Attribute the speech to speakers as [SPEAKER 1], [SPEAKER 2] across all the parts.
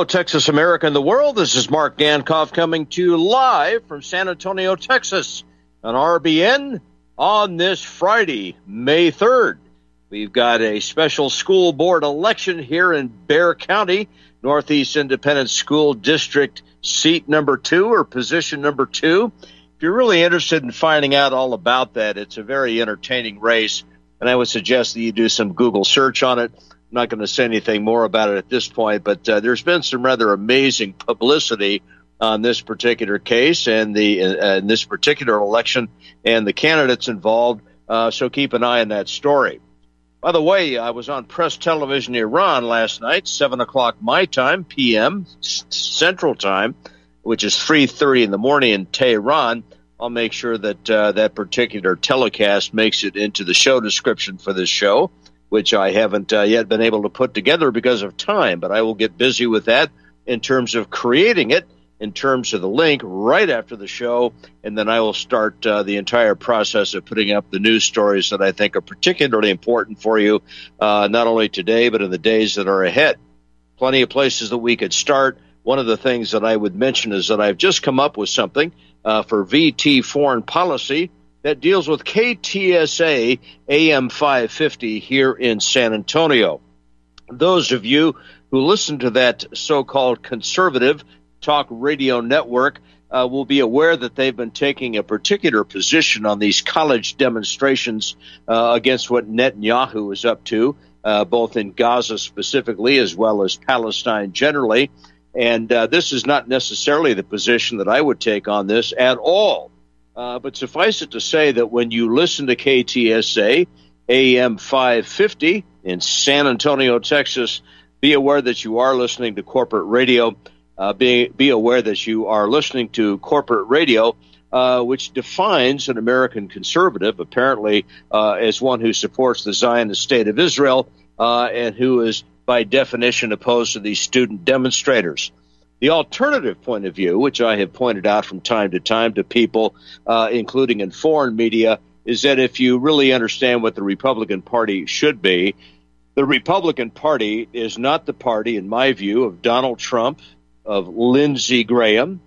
[SPEAKER 1] Texas, America, and the world. This is Mark Dankoff coming to you live from San Antonio, Texas, on RBN on this Friday, May 3rd. We've got a special school board election here in Bexar County, Northeast Independent School District seat number 2 or position number 2. If you're really interested in finding out all about that, it's a very entertaining race, and I would suggest that you do some Google search on it. I'm not going to say anything more about it at this point, but there's been some rather amazing publicity on this particular case and in this particular election and the candidates involved, so keep an eye on that story. By the way, I was on Press Television Iran last night, 7 o'clock my time, p.m., Central Time, which is 3:30 in the morning in Tehran. I'll make sure that that particular telecast makes it into the show description for this show, which I haven't yet been able to put together because of time, but I will get busy with that in terms of creating it, in terms of the link right after the show, and then I will start the entire process of putting up the news stories that I think are particularly important for you, not only today, but in the days that are ahead. Plenty of places that we could start. One of the things that I would mention is that I've just come up with something for VT Foreign Policy that deals with KTSA AM 550 here in San Antonio. Those of you who listen to that so-called conservative talk radio network will be aware that they've been taking a particular position on these college demonstrations against what Netanyahu is up to, both in Gaza specifically as well as Palestine generally. And this is not necessarily the position that I would take on this at all. But suffice it to say that when you listen to KTSA AM 550 in San Antonio, Texas, be aware that you are listening to corporate radio. Be aware that you are listening to corporate radio, which defines an American conservative, apparently, as one who supports the Zionist state of Israel and who is, by definition, opposed to these student demonstrators. The alternative point of view, which I have pointed out from time to people, including in foreign media, is that if you really understand what the Republican Party should be, the Republican Party is not the party, in my view, of Donald Trump, of Lindsey Graham,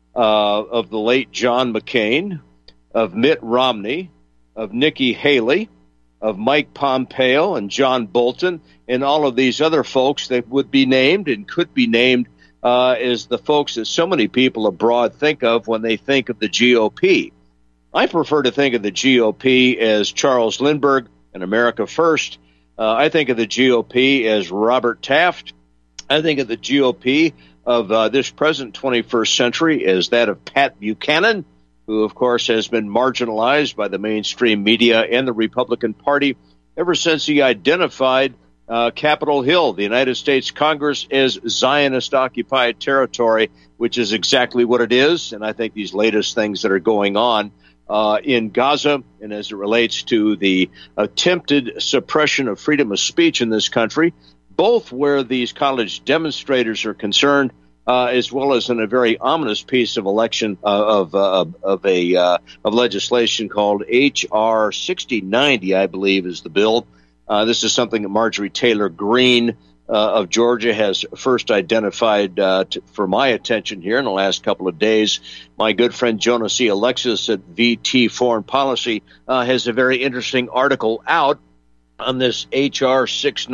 [SPEAKER 1] of the late John McCain, of Mitt Romney, of Nikki Haley, of Mike Pompeo and John Bolton, and all of these other folks that would be named and could be named as the folks that so many people abroad think of when they think of the GOP. I prefer to think of the GOP as Charles Lindbergh and America First. I think of the GOP as Robert Taft. I think of the GOP of this present 21st century as that of Pat Buchanan, who, of course, has been marginalized by the mainstream media and the Republican Party ever since he identified Capitol Hill, the United States Congress, as Zionist-occupied territory, which is exactly what it is. And I think these latest things that are going on in Gaza and as it relates to the attempted suppression of freedom of speech in this country, both where these college demonstrators are concerned, as well as in a very ominous piece of election of legislation called H.R. 6090, I believe, is the bill. This is something that Marjorie Taylor Greene of Georgia has first identified for my attention here in the last couple of days. My good friend Jonas E. Alexis at VT Foreign Policy has a very interesting article out on this H.R.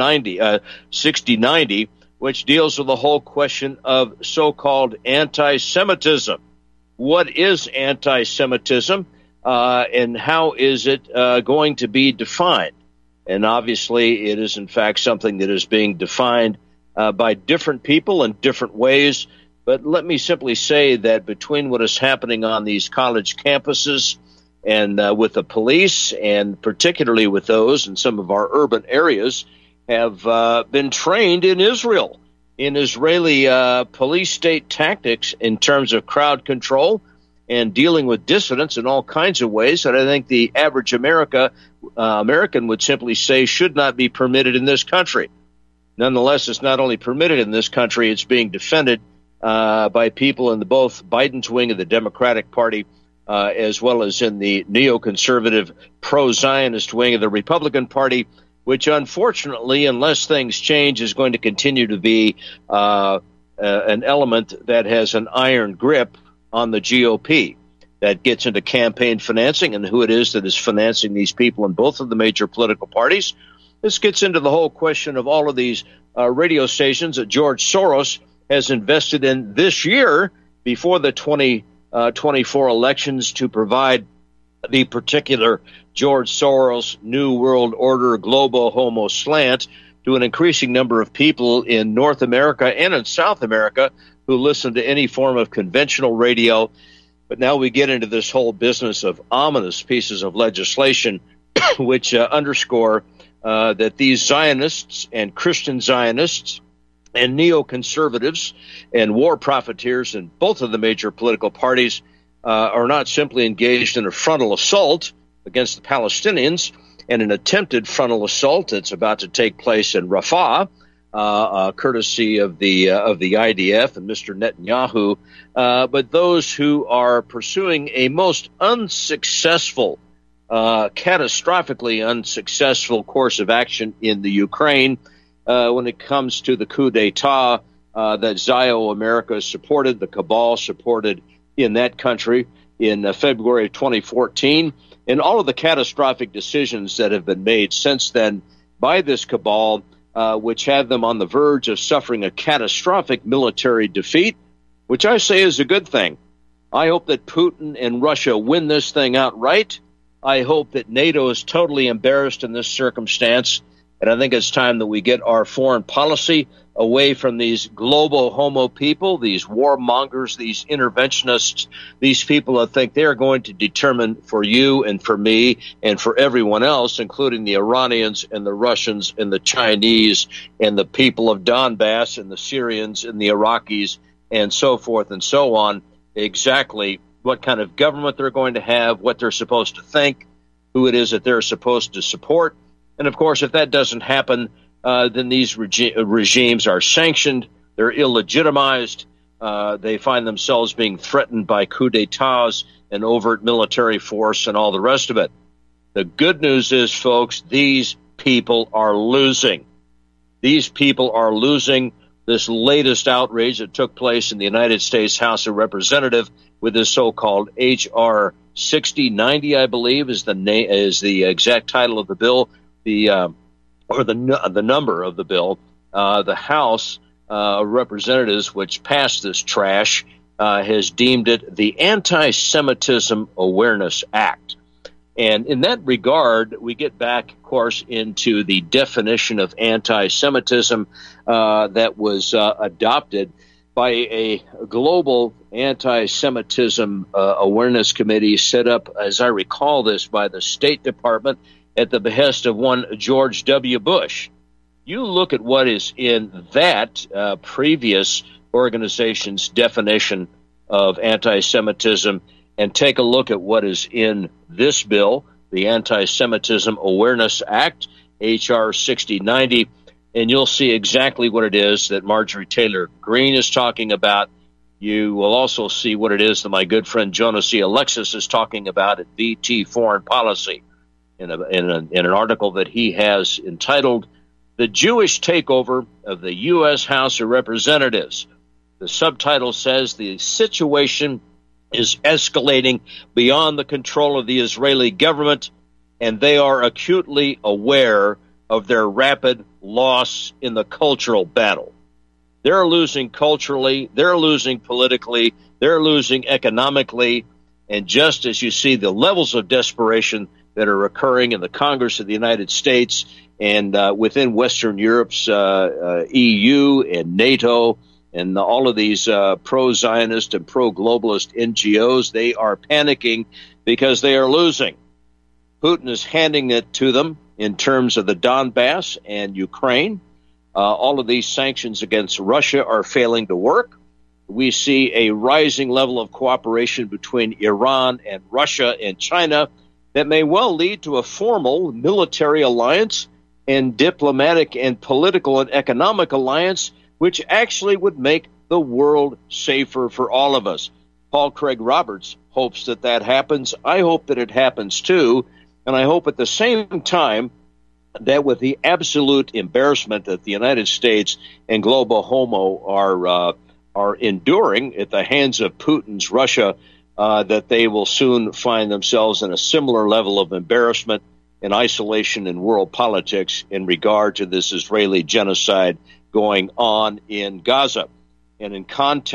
[SPEAKER 1] 6090, which deals with the whole question of so-called anti-Semitism. What is anti-Semitism, and how is it going to be defined? And obviously, it is, in fact, something that is being defined by different people in different ways. But let me simply say that between what is happening on these college campuses and with the police, and particularly with those in some of our urban areas, have been trained in Israel, in Israeli police state tactics in terms of crowd control and dealing with dissidents in all kinds of ways that I think the average American would simply say should not be permitted in this country. Nonetheless, it's not only permitted in this country, it's being defended by people in both Biden's wing of the Democratic Party as well as in the neoconservative pro-Zionist wing of the Republican Party, which unfortunately, unless things change, is going to continue to be an element that has an iron grip on the GOP. That gets into campaign financing and who it is that is financing these people in both of the major political parties. This gets into the whole question of all of these radio stations that George Soros has invested in this year before the 2024 elections to provide the particular George Soros New World Order Global Homo slant to an increasing number of people in North America and in South America who listen to any form of conventional radio. But now we get into this whole business of ominous pieces of legislation which underscore that these Zionists and Christian Zionists and neoconservatives and war profiteers in both of the major political parties are not simply engaged in a frontal assault against the Palestinians and an attempted frontal assault that's about to take place in Rafah, courtesy of the IDF and Mr. Netanyahu, but those who are pursuing a most unsuccessful, catastrophically unsuccessful course of action in the Ukraine when it comes to the coup d'etat that Zio America supported, the cabal supported in that country in February of 2014, and all of the catastrophic decisions that have been made since then by this cabal, which had them on the verge of suffering a catastrophic military defeat, which I say is a good thing. I hope that Putin and Russia win this thing outright. I hope that NATO is totally embarrassed in this circumstance. And I think it's time that we get our foreign policy away from these global homo people, these warmongers, these interventionists, these people that think they're going to determine for you and for me and for everyone else, including the Iranians and the Russians and the Chinese and the people of Donbass and the Syrians and the Iraqis and so forth and so on, exactly what kind of government they're going to have, what they're supposed to think, who it is that they're supposed to support. And, of course, if that doesn't happen, then these regimes are sanctioned, they're illegitimized, they find themselves being threatened by coups d'etats and overt military force and all the rest of it. The good news is, folks, these people are losing. These people are losing. This latest outrage that took place in the United States House of Representatives with this so-called H.R. 6090, I believe, is the exact title of the bill. The number of the bill, the House of Representatives, which passed this trash, has deemed it the Anti-Semitism Awareness Act. And in that regard, we get back, of course, into the definition of anti-Semitism that was adopted by a global anti-Semitism awareness committee set up, as I recall this, by the State Department at the behest of one George W. Bush. You look at what is in that previous organization's definition of anti-Semitism and take a look at what is in this bill, the Anti-Semitism Awareness Act, H.R. 6090, and you'll see exactly what it is that Marjorie Taylor Greene is talking about. You will also see what it is that my good friend Jonas E. Alexis is talking about at VT Foreign Policy in an article that he has entitled The Jewish Takeover of the U.S. House of Representatives. The subtitle says the situation is escalating beyond the control of the Israeli government, and they are acutely aware of their rapid loss in the cultural battle. They're losing culturally, they're losing politically, they're losing economically, and just as you see the levels of desperation that are occurring in the Congress of the United States and within Western Europe's EU and NATO and all of these pro-Zionist and pro-globalist NGOs, they are panicking because they are losing. Putin is handing it to them in terms of the Donbass and Ukraine. All of these sanctions against Russia are failing to work. We see a rising level of cooperation between Iran and Russia and China that may well lead to a formal military alliance and diplomatic and political and economic alliance, which actually would make the world safer for all of us. Paul Craig Roberts hopes that that happens. I hope that it happens too. And I hope at the same time that with the absolute embarrassment that the United States and Global Homo are enduring at the hands of Putin's Russia, that they will soon find themselves in a similar level of embarrassment and isolation in world politics in regard to this Israeli genocide going on in Gaza. And in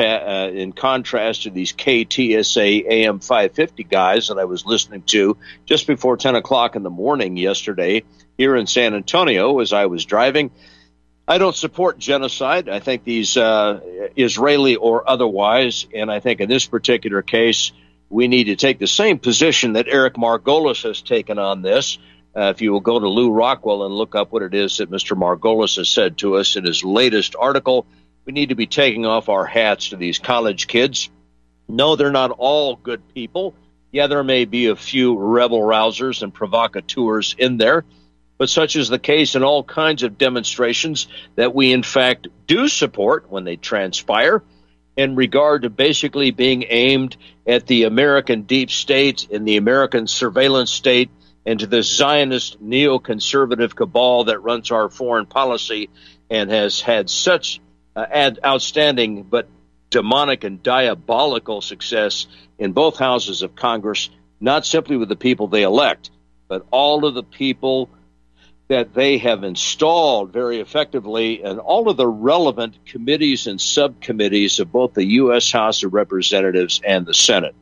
[SPEAKER 1] contrast to these KTSA AM 550 guys that I was listening to just before 10 o'clock in the morning yesterday here in San Antonio as I was driving, I don't support genocide. I think these Israeli or otherwise, and I think in this particular case, we need to take the same position that Eric Margolis has taken on this. If you will go to Lou Rockwell and look up what it is that Mr. Margolis has said to us in his latest article, we need to be taking off our hats to these college kids. No, they're not all good people. Yeah, there may be a few rebel rousers and provocateurs in there, but such is the case in all kinds of demonstrations that we, in fact, do support when they transpire in regard to basically being aimed at the American deep state and the American surveillance state and to the Zionist neoconservative cabal that runs our foreign policy and has had such outstanding but demonic and diabolical success in both houses of Congress, not simply with the people they elect, but all of the people that they have installed very effectively in all of the relevant committees and subcommittees of both the U.S. House of Representatives and the Senate.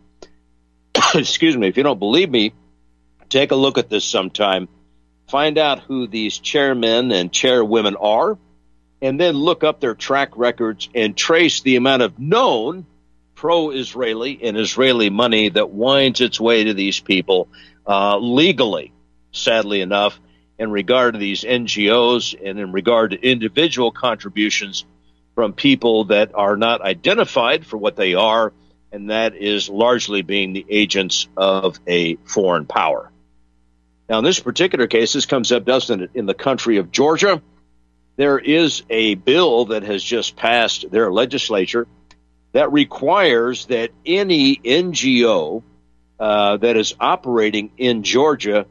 [SPEAKER 1] Excuse me, if you don't believe me, take a look at this sometime. Find out who these chairmen and chairwomen are, and then look up their track records and trace the amount of known pro-Israeli and Israeli money that winds its way to these people legally, sadly enough, in regard to these NGOs and in regard to individual contributions from people that are not identified for what they are, and that is largely being the agents of a foreign power. Now, in this particular case, this comes up, doesn't it, in the country of Georgia? There is a bill that has just passed their legislature that requires that any NGO that is operating in Georgia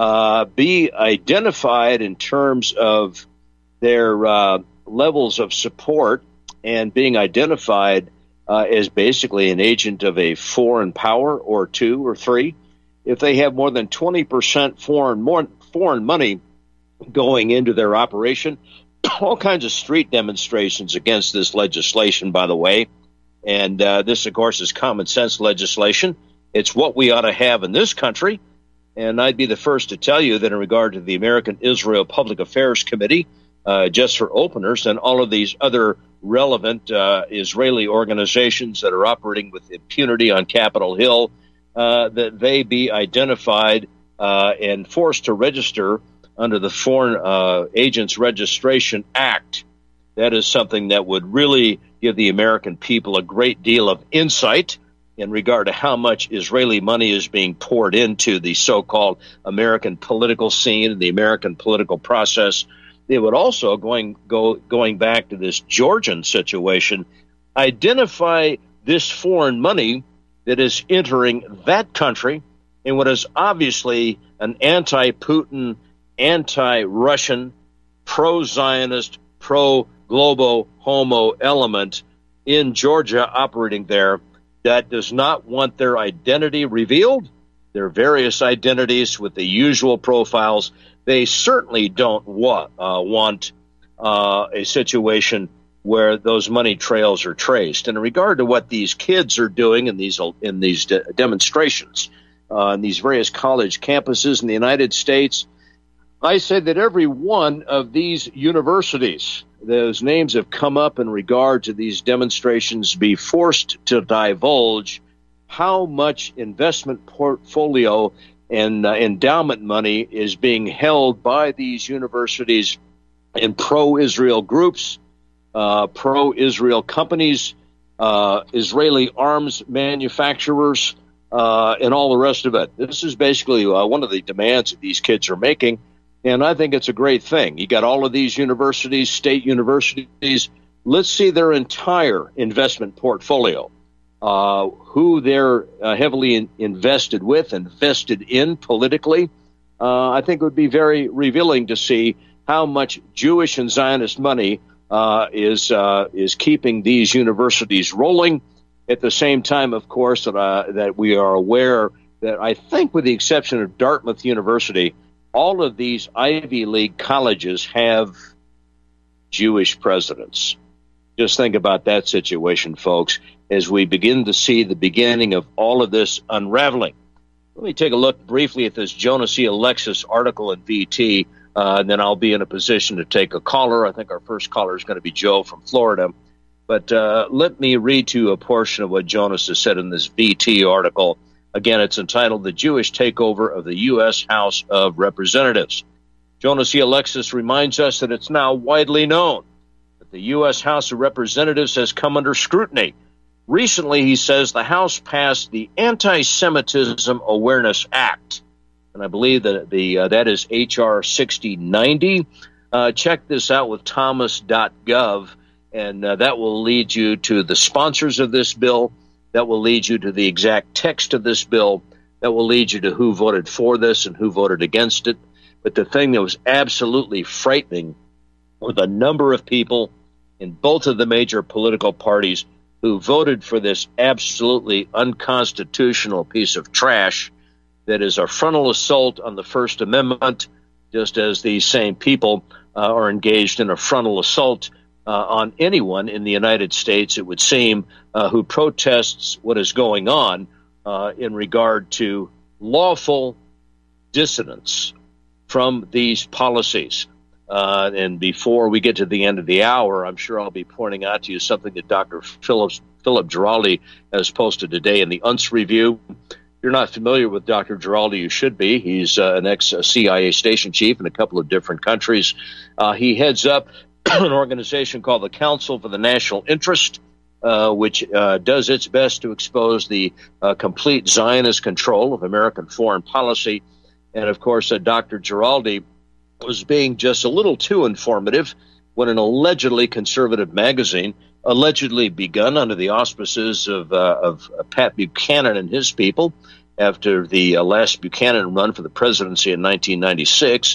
[SPEAKER 1] be identified in terms of their levels of support and being identified as basically an agent of a foreign power or two or three. If they have more than 20% foreign money going into their operation, all kinds of street demonstrations against this legislation, by the way. And this, of course, is common sense legislation. It's what we ought to have in this country. And I'd be the first to tell you that in regard to the American Israel Public Affairs Committee, just for openers, and all of these other relevant Israeli organizations that are operating with impunity on Capitol Hill, that they be identified and forced to register under the Foreign Agents Registration Act. That is something that would really give the American people a great deal of insight in regard to how much Israeli money is being poured into the so-called American political scene and the American political process. They would also, going back to this Georgian situation, identify this foreign money that is entering that country in what is obviously an anti-Putin, anti-Russian, pro-Zionist, pro-globo homo element in Georgia operating there that does not want their identity revealed, their various identities with the usual profiles. They certainly don't want a situation where those money trails are traced. And in regard to what these kids are doing in these demonstrations on these various college campuses in the United States, I say that every one of these universities, those names have come up in regard to these demonstrations, be forced to divulge how much investment portfolio and endowment money is being held by these universities in pro-Israel groups, pro-Israel companies, Israeli arms manufacturers, and all the rest of it. This is basically one of the demands that these kids are making. And I think it's a great thing. You got all of these universities, state universities. Let's see their entire investment portfolio, who they're heavily invested with, invested in politically. I think it would be very revealing to see how much Jewish and Zionist money is keeping these universities rolling. At the same time, of course, that we are aware that I think with the exception of Dartmouth University, all of these Ivy League colleges have Jewish presidents. Just think about that situation, folks, as we begin to see the beginning of all of this unraveling. Let me take a look briefly at this Jonas E. Alexis article in VT, and then I'll be in a position to take a caller. I think our first caller is going to be Joe from Florida. But let me read to you a portion of what Jonas has said in this VT article. Again, it's entitled The Jewish Takeover of the U.S. House of Representatives. Jonas E. Alexis reminds us that it's now widely known that the U.S. House of Representatives has come under scrutiny. Recently, he says, the House passed the Anti-Semitism Awareness Act, and I believe that that is H.R. 6090. Check this out with thomas.gov, and that will lead you to the sponsors of this bill. That will lead you to the exact text of this bill. That will lead you to who voted for this and who voted against it. But the thing that was absolutely frightening were the number of people in both of the major political parties who voted for this absolutely unconstitutional piece of trash that is a frontal assault on the First Amendment, just as these same people are engaged in a frontal assault on anyone in the United States, it would seem, who protests what is going on in regard to lawful dissonance from these policies. And before we get to the end of the hour, I'm sure I'll be pointing out to you something that Dr. Philip Giraldi has posted today in the UNS Review. If you're not familiar with Dr. Giraldi, you should be. He's an ex-CIA station chief in a couple of different countries. He heads up an organization called the Council for the National Interest, which does its best to expose the complete Zionist control of American foreign policy. And, of course, Dr. Giraldi was being just a little too informative when an allegedly conservative magazine, allegedly begun under the auspices of Pat Buchanan and his people after the last Buchanan run for the presidency in 1996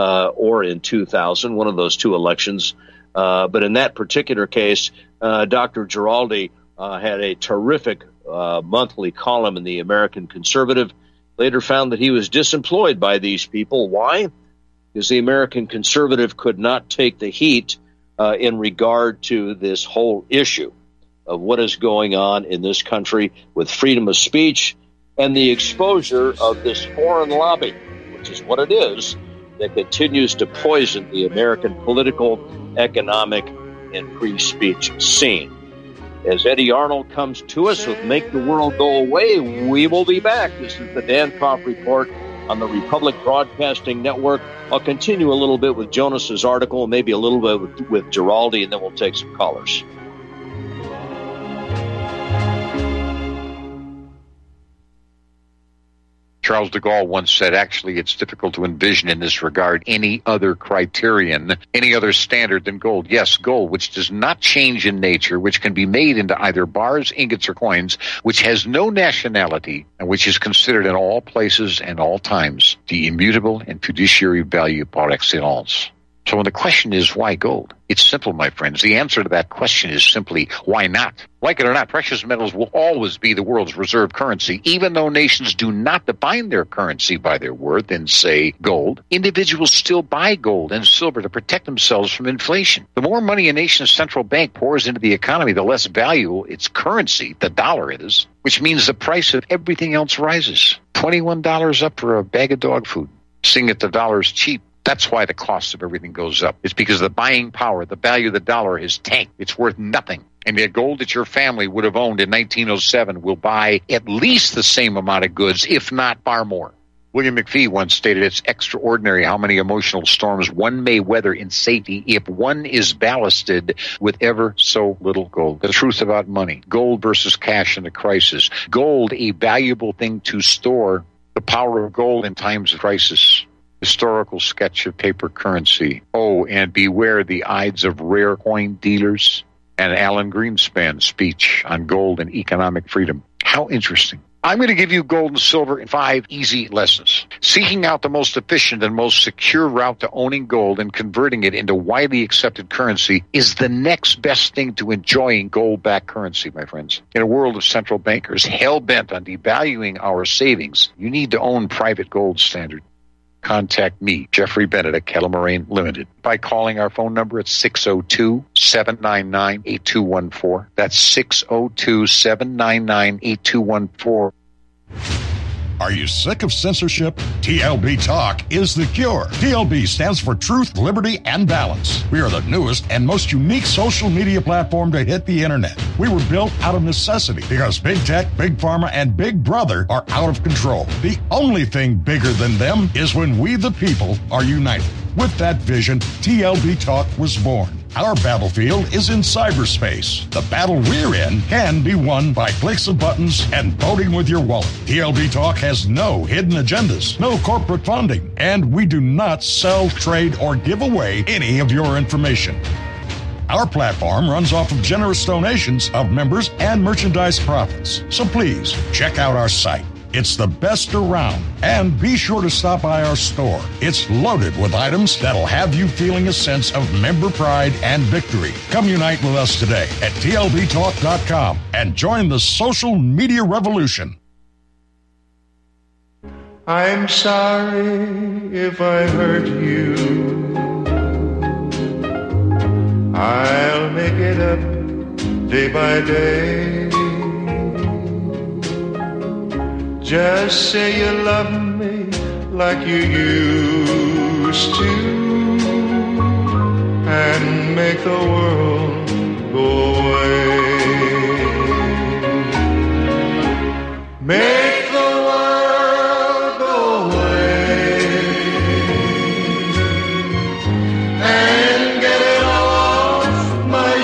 [SPEAKER 1] or in 2000, one of those two elections. But in that particular case, Dr. Giraldi had a terrific monthly column in the American Conservative, later found that he was disemployed by these people. Why? Because the American Conservative could not take the heat in regard to this whole issue of what is going on in this country with freedom of speech and the exposure of this foreign lobby, which is what it is, that continues to poison the American political, economic, and free speech scene. As Eddie Arnold comes to us with Make the World Go Away, we will be back. This is the Dan Koff Report on the Republic Broadcasting Network. I'll continue a little bit with Jonas's article, maybe a little bit with Giraldi, and then we'll take some callers.
[SPEAKER 2] Charles de Gaulle once said, actually, it's difficult to envision in this regard any other criterion, any other standard than gold. Yes, gold, which does not change in nature, which can be made into either bars, ingots, or coins, which has no nationality, and which is considered in all places and all times the immutable and fiduciary value par excellence. So when the question is, why gold? It's simple, my friends. The answer to that question is simply, why not? Like it or not, precious metals will always be the world's reserve currency, even though nations do not define their currency by their worth in, say, gold. Individuals still buy gold and silver to protect themselves from inflation. The more money a nation's central bank pours into the economy, the less valuable its currency, the dollar, is, which means the price of everything else rises. $21 up for a bag of dog food. Seeing that the dollar is cheap, that's why the cost of everything goes up. It's because the buying power, the value of the dollar is tanked. It's worth nothing. And the gold that your family would have owned in 1907 will buy at least the same amount of goods, if not far more. William McFee once stated, it's extraordinary how many emotional storms one may weather in safety if one is ballasted with ever so little gold. The truth about money. Gold versus cash in a crisis. Gold, a valuable thing to store. The power of gold in times of crisis. Historical sketch of paper currency. Oh, and beware the Ides of rare coin dealers. And Alan Greenspan's speech on gold and economic freedom. How interesting. I'm going to give you gold and silver in 5 easy lessons. Seeking out the most efficient and most secure route to owning gold and converting it into widely accepted currency is the next best thing to enjoying gold-backed currency, my friends. In a world of central bankers hell-bent on devaluing our savings, you need to own private gold standard. Contact me, Jeffrey Bennett at Kettle Moraine Limited, by calling our phone number at 602-799-8214. That's 602-799-8214.
[SPEAKER 3] Are you sick of censorship? TLB Talk is the cure. TLB stands for Truth, Liberty, and Balance. We are the newest and most unique social media platform to hit the internet. We were built out of necessity because Big Tech, Big Pharma, and Big Brother are out of control. The only thing bigger than them is when we the people are united. With that vision, TLB Talk was born. Our battlefield is in cyberspace. The battle we're in can be won by clicks of buttons and voting with your wallet. TLB Talk has no hidden agendas, no corporate funding, and we do not sell, trade, or give away any of your information. Our platform runs off of generous donations of members and merchandise profits. So please, check out our site. It's the best around. And be sure to stop by our store. It's loaded with items that'll have you feeling a sense of member pride and victory. Come unite with us today at TLBTalk.com and join the social media revolution.
[SPEAKER 4] I'm sorry if I hurt you. I'll make it up day by day. Just say you love me like you used to, and make the world go away. Make the world go away and get it off my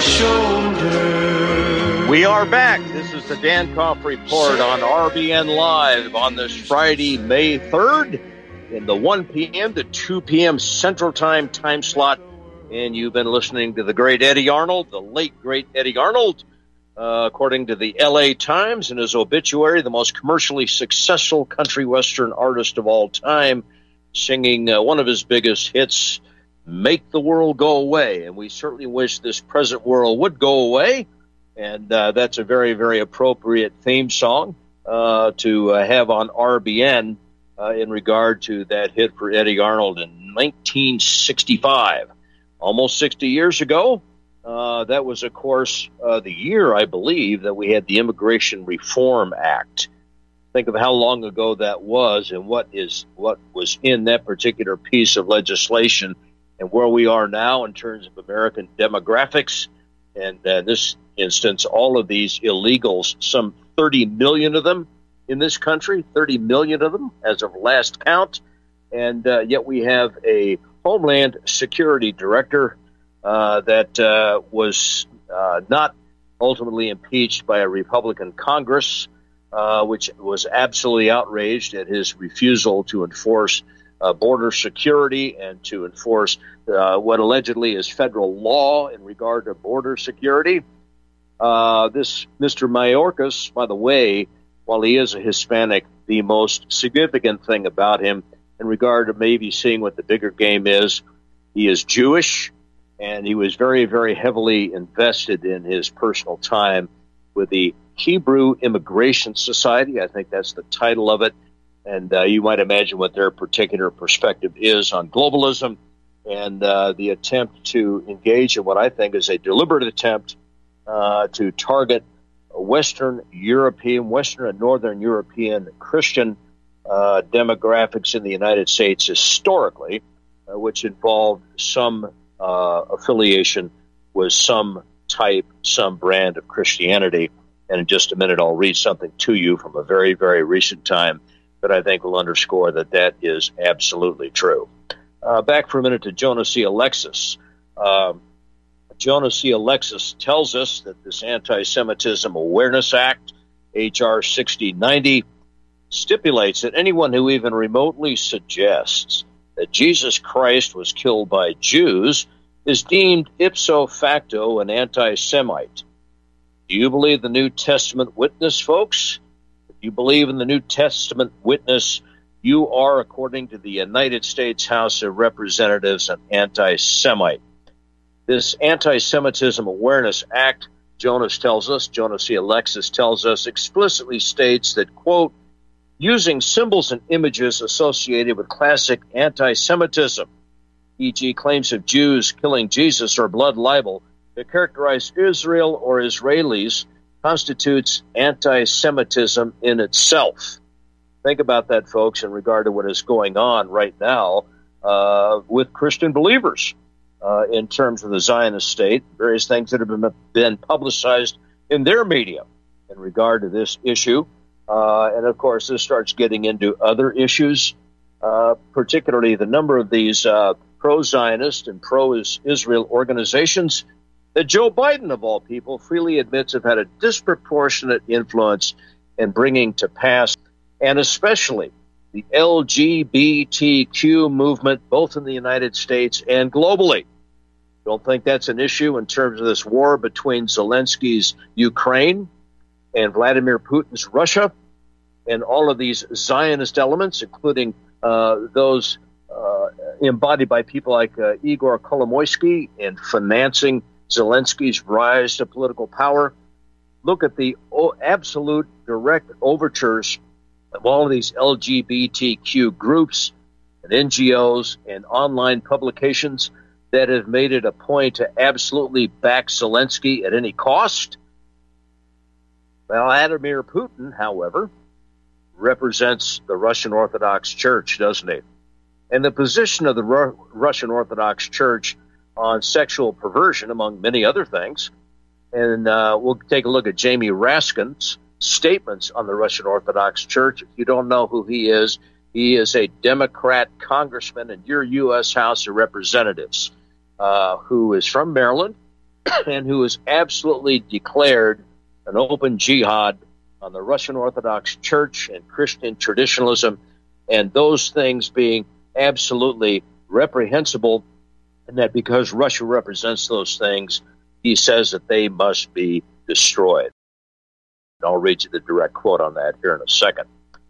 [SPEAKER 4] shoulder.
[SPEAKER 1] We are back. This is the Dan Koff Report on RBN Live on this Friday, May 3rd, in the 1 p.m. to 2 p.m. Central Time slot. And you've been listening to the great Eddie Arnold, the late great Eddie Arnold, according to the L.A. Times in his obituary, the most commercially successful country western artist of all time, singing one of his biggest hits, Make the World Go Away. And we certainly wish this present world would go away. And that's a very, very appropriate theme song to have on RBN in regard to that hit for Eddie Arnold in 1965. Almost 60 years ago. That was, of course, the year, I believe, that we had the Immigration Reform Act. Think of how long ago that was and what was in that particular piece of legislation and where we are now in terms of American demographics. And this instance, all of these illegals, some 30 million of them in this country, 30 million of them as of last count. And yet we have a Homeland Security Director that was not ultimately impeached by a Republican Congress, which was absolutely outraged at his refusal to enforce border security and to enforce what allegedly is federal law in regard to border security. This Mr. Mayorkas, by the way, while he is a Hispanic, the most significant thing about him in regard to maybe seeing what the bigger game is, he is Jewish, and he was very, very heavily invested in his personal time with the Hebrew Immigration Society. I think that's the title of it. And you might imagine what their particular perspective is on globalism and the attempt to engage in what I think is a deliberate attempt to target Western and Northern European Christian demographics in the United States historically, which involved some affiliation with some brand of Christianity. And in just a minute, I'll read something to you from a very, very recent time that I think will underscore that is absolutely true. Back for a minute to Jonah C. Alexis. Jonah C. Alexis tells us that this Anti-Semitism Awareness Act, H.R. 6090, stipulates that anyone who even remotely suggests that Jesus Christ was killed by Jews is deemed ipso facto an anti-Semite. Do you believe the New Testament witness, folks? If you believe in the New Testament witness, you are, according to the United States House of Representatives, an anti-Semite. This Anti-Semitism Awareness Act, Jonas E. Alexis tells us, explicitly states that, quote, using symbols and images associated with classic anti-Semitism, e.g. claims of Jews killing Jesus or blood libel, to characterize Israel or Israelis constitutes anti-Semitism in itself. Think about that, folks, in regard to what is going on right now with Christian believers in terms of the Zionist state, various things that have been publicized in their media in regard to this issue. And, of course, this starts getting into other issues, particularly the number of these pro-Zionist and pro-Israel organizations that Joe Biden, of all people, freely admits have had a disproportionate influence in bringing to pass, and especially the LGBTQ movement, both in the United States and globally. Don't think that's an issue in terms of this war between Zelensky's Ukraine and Vladimir Putin's Russia, and all of these Zionist elements, including those embodied by people like Igor Kolomoisky in financing Zelensky's rise to political power. Look at the absolute direct overtures of all of these LGBTQ groups and NGOs and online publications that have made it a point to absolutely back Zelensky at any cost. Well, Vladimir Putin, however, represents the Russian Orthodox Church, doesn't he? And the position of the Russian Orthodox Church on sexual perversion, among many other things. And we'll take a look at Jamie Raskin's statements on the Russian Orthodox Church. If you don't know who he is a Democrat congressman in your U.S. House of Representatives who is from Maryland and who has absolutely declared an open jihad on the Russian Orthodox Church and Christian traditionalism, and those things being absolutely reprehensible, and that because Russia represents those things, he says that they must be destroyed. And I'll read you the direct quote on that here in a second.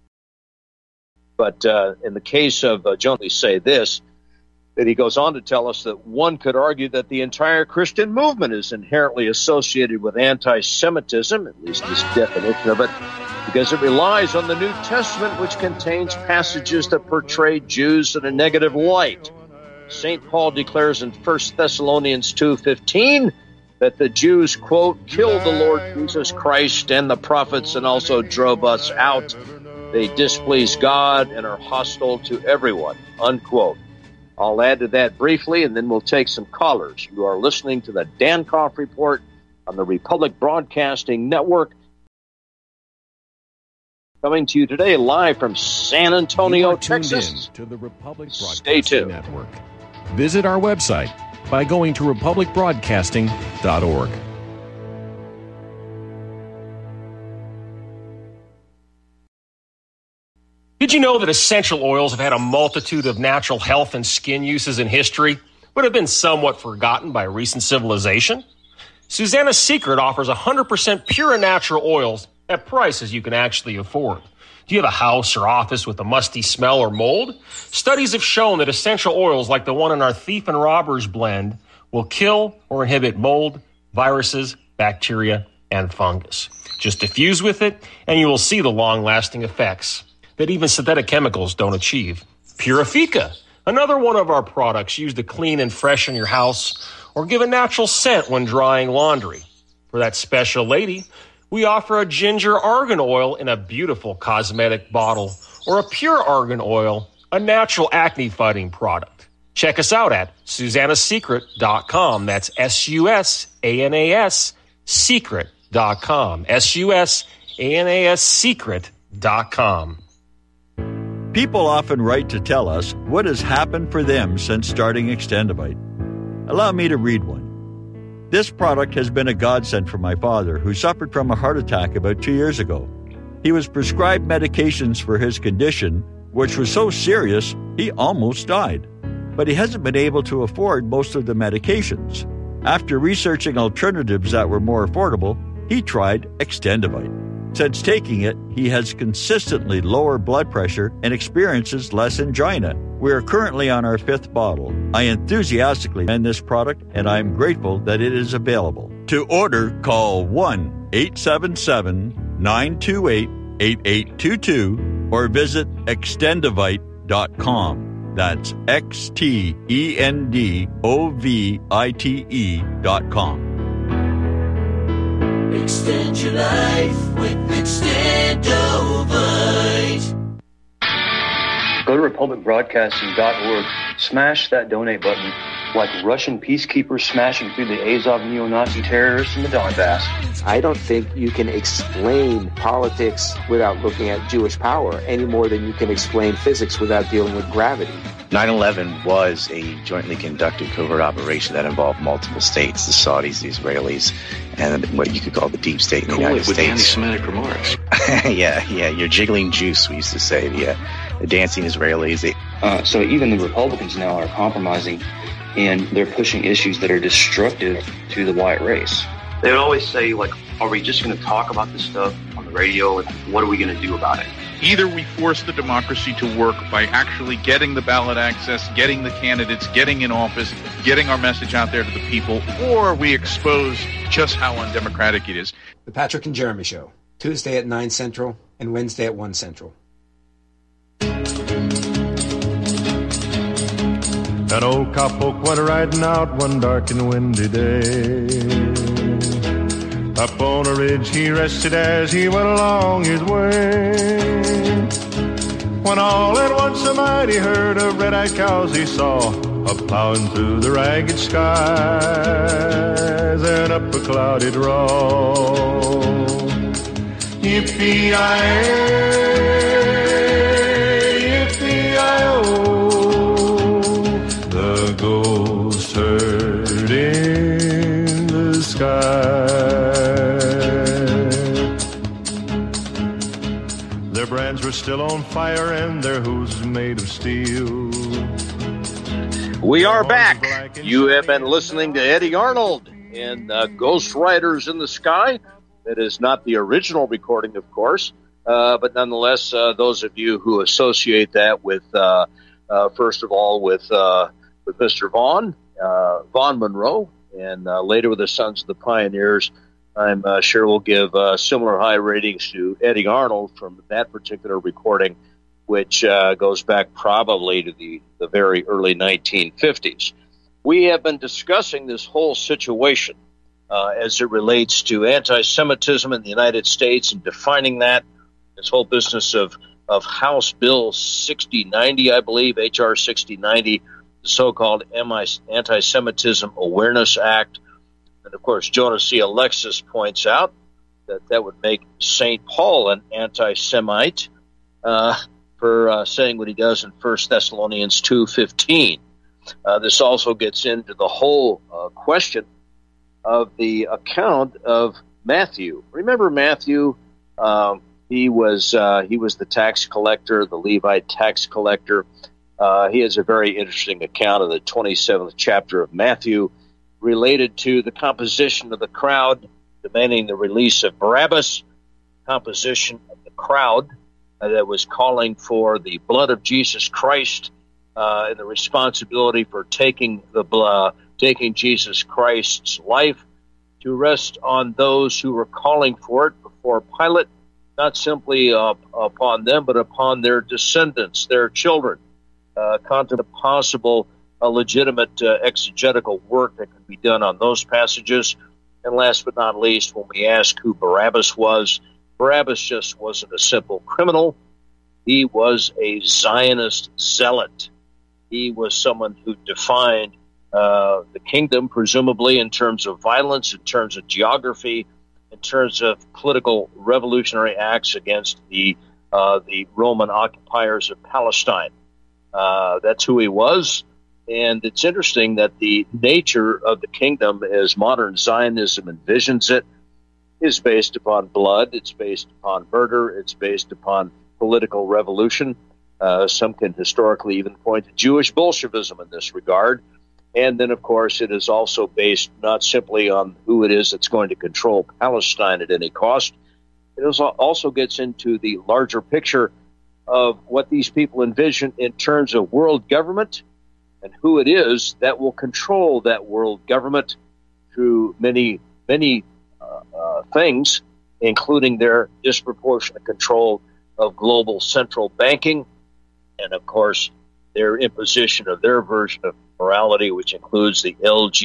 [SPEAKER 1] But in the case of Jonas, say this, that he goes on to tell us that one could argue that the entire Christian movement is inherently associated with anti-Semitism, at least this definition of it, because it relies on the New Testament, which contains passages that portray Jews in a negative light. St. Paul declares in 1 Thessalonians 2:15 that the Jews, quote, killed the Lord Jesus Christ and the prophets and also drove us out. They displease God and are hostile to everyone, unquote. I'll add to that briefly, and then we'll take some callers. You are listening to the Dankoff Report on the Republic Broadcasting Network. Coming to you today live from San Antonio, Texas.
[SPEAKER 5] To the Republic
[SPEAKER 1] Stay tuned.
[SPEAKER 5] Network. Visit our website by going to republicbroadcasting.org.
[SPEAKER 6] Did you know that essential oils have had a multitude of natural health and skin uses in history, but have been somewhat forgotten by recent civilization? Susanna's Secret offers 100% pure and natural oils at prices you can actually afford. Do you have a house or office with a musty smell or mold? Studies have shown that essential oils like the one in our Thief and Robbers blend will kill or inhibit mold, viruses, bacteria, and fungus. Just diffuse with it, and you will see the long-lasting effects that even synthetic chemicals don't achieve. Purifica, another one of our products used to clean and freshen your house or give a natural scent when drying laundry. For that special lady, we offer a ginger argan oil in a beautiful cosmetic bottle, or a pure argan oil, a natural acne-fighting product. Check us out at susannasecret.com. That's SUSANAS secret.com. SUSANAS secret.com.
[SPEAKER 7] People often write to tell us what has happened for them since starting Extendivite. Allow me to read one. This product has been a godsend for my father, who suffered from a heart attack about 2 years ago. He was prescribed medications for his condition, which was so serious he almost died. But he hasn't been able to afford most of the medications. After researching alternatives that were more affordable, he tried Extendivite. Since taking it, he has consistently lower blood pressure and experiences less angina. We are currently on our 5th bottle. I enthusiastically recommend this product, and I am grateful that it is available. To order, call 1-877-928-8822 or visit extendovite.com. That's XTENDOVITE.com.
[SPEAKER 8] Extend your life with Extendovite.
[SPEAKER 9] Go to republicbroadcasting.org, smash that donate button like Russian peacekeepers smashing through the Azov neo-Nazi terrorists in the Donbass.
[SPEAKER 10] I don't think you can explain politics without looking at Jewish power any more than you can explain physics without dealing with gravity.
[SPEAKER 11] 9/11 was a jointly conducted covert operation that involved multiple states, the Saudis, the Israelis, and what you could call the deep state in the United States.
[SPEAKER 12] With anti-Semitic remarks.
[SPEAKER 11] yeah, you're jiggling juice, we used to say, the dancing Israelis.
[SPEAKER 9] So even the Republicans now are compromising, and they're pushing issues that are destructive to the white race. They would always say, like, are we just going to talk about this stuff on the radio, and what are we going to do about it?
[SPEAKER 13] Either we force the democracy to work by actually getting the ballot access, getting the candidates, getting in office, getting our message out there to the people, or we expose just how undemocratic it is.
[SPEAKER 14] The Patrick and Jeremy Show, Tuesday at 9 Central and Wednesday at 1 Central.
[SPEAKER 4] An old cowpoke went riding out one dark and windy day. Up on a ridge he rested as he went along his way. When all at once a mighty herd of red-eyed cows he saw, a-plowing through the ragged skies and up a cloudy draw. Yippee-yi-ay, yippee-yi-oh, the ghost herd in the sky. Their brands were still on fire and their hooves made of steel.
[SPEAKER 1] We are back. You have been listening to Eddie Arnold in Ghost Riders in the Sky. That is not the original recording, of course, but nonetheless, those of you who associate that with, first of all, with Mr. Vaughn Monroe, and later with the Sons of the Pioneers, I'm sure we'll give similar high ratings to Eddie Arnold from that particular recording, which goes back probably to the very early 1950s. We have been discussing this whole situation as it relates to anti-Semitism in the United States and defining that, this whole business of House Bill 6090, I believe, H.R. 6090, the so-called Anti-Semitism Awareness Act. And, of course, Jonas C. Alexis points out that would make St. Paul an anti-Semite for saying what he does in 1 Thessalonians 2:15. This also gets into the whole question of the account of Matthew. Remember Matthew? He was the tax collector, the Levite tax collector. He has a very interesting account of the 27th chapter of Matthew, related to the composition of the crowd demanding the release of Barabbas, composition of the crowd that was calling for the blood of Jesus Christ and the responsibility for taking Jesus Christ's life to rest on those who were calling for it before Pilate, not simply upon them, but upon their descendants, their children, contemplating possible legitimate exegetical work that could be done on those passages. And last but not least, when we ask who Barabbas was, Barabbas just wasn't a simple criminal. He was a Zionist zealot. He was someone who defined the kingdom, presumably in terms of violence, in terms of geography, in terms of political revolutionary acts against the Roman occupiers of Palestine. That's who he was. And it's interesting that the nature of the kingdom, as modern Zionism envisions it, is based upon blood, it's based upon murder, it's based upon political revolution. Some can historically even point to Jewish Bolshevism in this regard. And then, of course, it is also based not simply on who it is that's going to control Palestine at any cost, It also gets into the larger picture of what these people envision in terms of world government and who it is that will control that world government through many things, including their disproportionate control of global central banking and, of course, their imposition of their version of morality, which includes the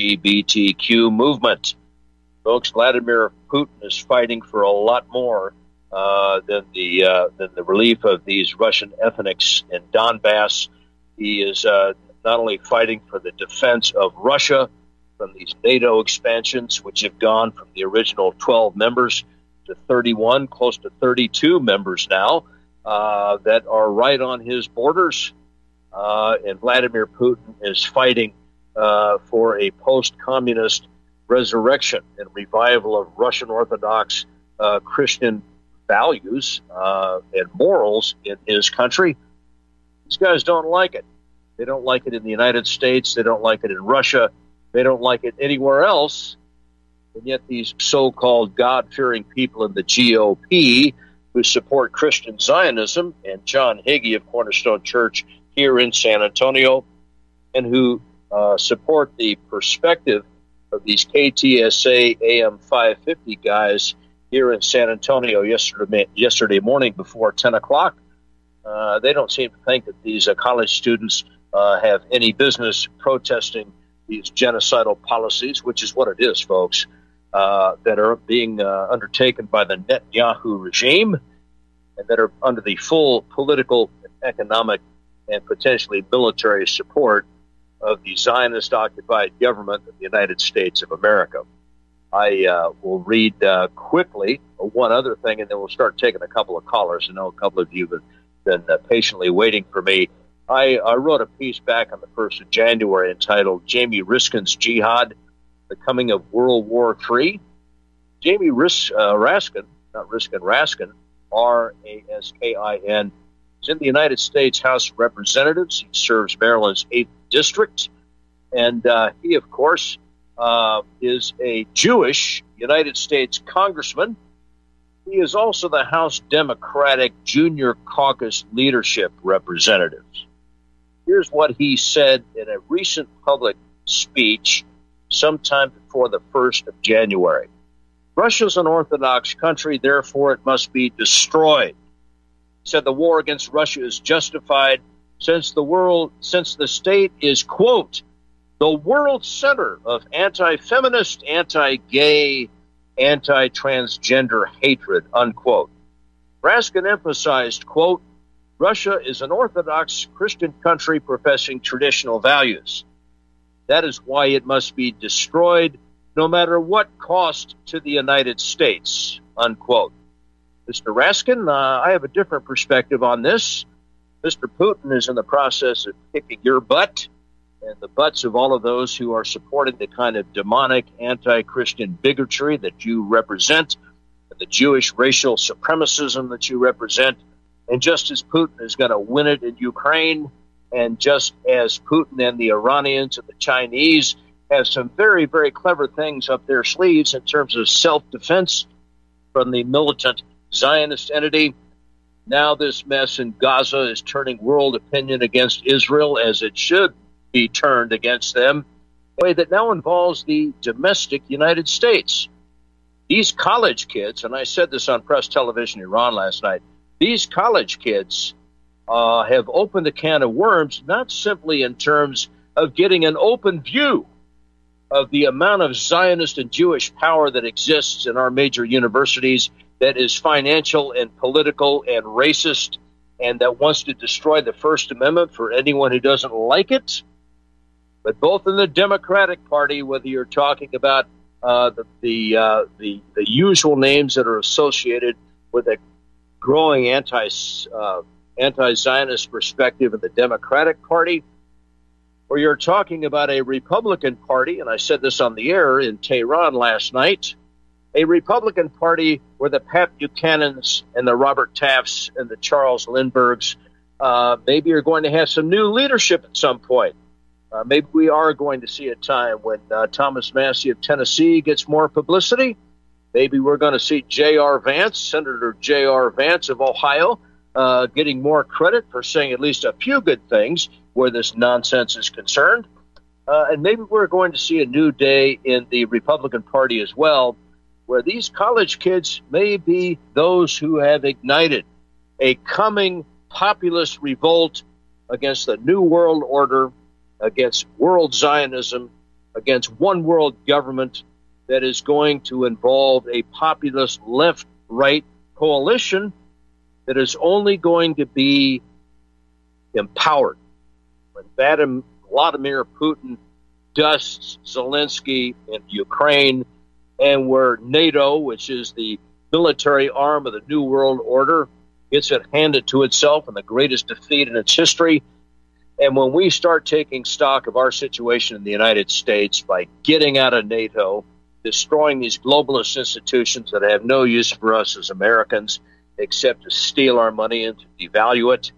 [SPEAKER 1] LGBTQ movement. Folks, Vladimir Putin is fighting for a lot more than the relief of these Russian ethnics in Donbass. He is not only fighting for the defense of Russia from these NATO expansions, which have gone from the original 12 members to 31, close to 32 members now, that are right on his borders. And Vladimir Putin is fighting for a post-communist resurrection and revival of Russian Orthodox Christian values and morals in his country. These guys don't like it. They don't like it in the United States. They don't like it in Russia. They don't like it anywhere else. And yet these so-called God-fearing people in the GOP who support Christian Zionism, and John Hagee of Cornerstone Church here in San Antonio, and who support the perspective of these KTSA AM 550 guys here in San Antonio yesterday morning before 10 o'clock. They don't seem to think that these college students have any business protesting these genocidal policies, which is what it is, folks, that are being undertaken by the Netanyahu regime and that are under the full political, economic, and potentially military support of the Zionist-occupied government of the United States of America. I will read quickly one other thing, and then we'll start taking a couple of callers. I know a couple of you have been patiently waiting for me. I wrote a piece back on the 1st of January entitled Jamie Raskin's Jihad, The Coming of World War III. Jamie Raskin, R-A-S-K-I-N, is in the United States House of Representatives. He serves Maryland's 8th District. And he, of course, is a Jewish United States congressman. He is also the House Democratic Junior Caucus Leadership Representative. Here's what he said in a recent public speech sometime before the 1st of January. Russia's an Orthodox country, therefore it must be destroyed. He said the war against Russia is justified since the state is, quote, the world center of anti-feminist, anti-gay, anti-transgender hatred, unquote. Raskin emphasized, quote, Russia is an Orthodox Christian country professing traditional values. That is why it must be destroyed, no matter what cost to the United States, unquote. Mr. Raskin, I have a different perspective on this. Mr. Putin is in the process of kicking your butt and the butts of all of those who are supporting the kind of demonic anti-Christian bigotry that you represent, and the Jewish racial supremacism that you represent. And just as Putin is going to win it in Ukraine, and just as Putin and the Iranians and the Chinese have some very, very clever things up their sleeves in terms of self-defense from the militant Zionist entity, now this mess in Gaza is turning world opinion against Israel, as it should be turned against them, in a way that now involves the domestic United States. These college kids, and I said this on Press Television Iran last night, these college kids have opened a can of worms, not simply in terms of getting an open view of the amount of Zionist and Jewish power that exists in our major universities that is financial and political and racist and that wants to destroy the First Amendment for anyone who doesn't like it. But both in the Democratic Party, whether you're talking about the usual names that are associated with a growing anti-Zionist perspective in the Democratic Party, or you're talking about a Republican Party, and I said this on the air in Tehran last night, a Republican Party where the Pat Buchanans and the Robert Tafts and the Charles Lindberghs maybe are going to have some new leadership at some point. Maybe we are going to see a time when Thomas Massey of Tennessee gets more publicity. Maybe we're going to see J.R. Vance, Senator J.R. Vance of Ohio, getting more credit for saying at least a few good things where this nonsense is concerned. And maybe we're going to see a new day in the Republican Party as well, where these college kids may be those who have ignited a coming populist revolt against the New World Order, against world Zionism, against one world government that is going to involve a populist left-right coalition that is only going to be empowered. When Vladimir Putin dusts Zelensky in Ukraine, and where NATO, which is the military arm of the New World Order, gets it handed to itself in the greatest defeat in its history. And when we start taking stock of our situation in the United States by getting out of NATO, destroying these globalist institutions that have no use for us as Americans except to steal our money and to devalue it.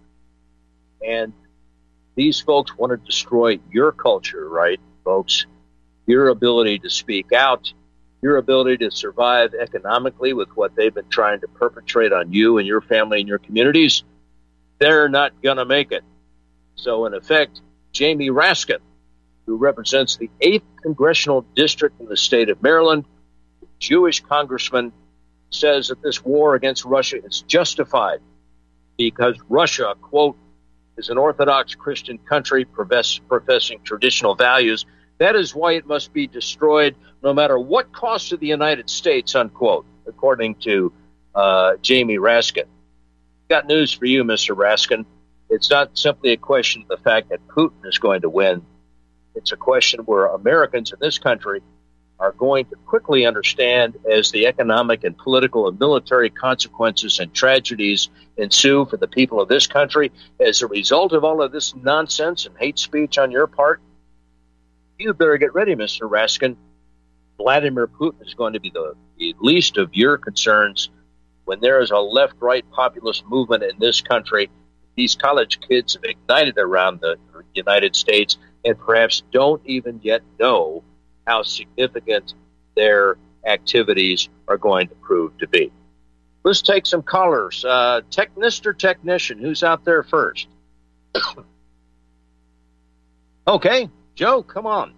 [SPEAKER 1] And these folks want to destroy your culture, right, folks? Your ability to speak out, your ability to survive economically with what they've been trying to perpetrate on you and your family and your communities. They're not going to make it. So, in effect, Jamie Raskin, who represents the 8th Congressional District in the state of Maryland, Jewish congressman, says that this war against Russia is justified because Russia, quote, is an Orthodox Christian country professing traditional values. That is why it must be destroyed no matter what cost to the United States, unquote, according to Jamie Raskin. Got news for you, Mr. Raskin. It's not simply a question of the fact that Putin is going to win. It's a question where Americans in this country are going to quickly understand as the economic and political and military consequences and tragedies ensue for the people of this country as a result of all of this nonsense and hate speech on your part. You better get ready, Mr. Raskin. Vladimir Putin is going to be the least of your concerns when there is a left-right populist movement in this country. These college kids have ignited around the United States and perhaps don't even yet know how significant their activities are going to prove to be. Let's take some callers. Mr. Technician, who's out there first? Okay, Joe, come on.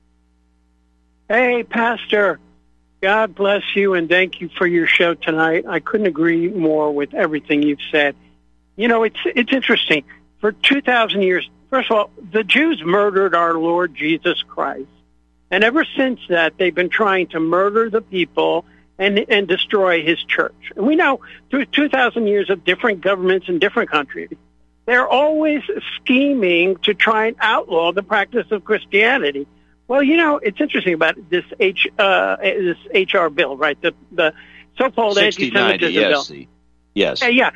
[SPEAKER 12] Hey, Pastor. God bless you and thank you for your show tonight. I couldn't agree more with everything you've said. You know, it's interesting. For 2,000 years, first of all, the Jews murdered our Lord Jesus Christ. And ever since that, they've been trying to murder the people and destroy his church. And we know through 2,000 years of different governments in different countries, they're always scheming to try and outlaw the practice of Christianity. Well, you know, it's interesting about this HR bill, right? The so-called anti-Semitism bill.
[SPEAKER 1] Yes.
[SPEAKER 12] Yeah.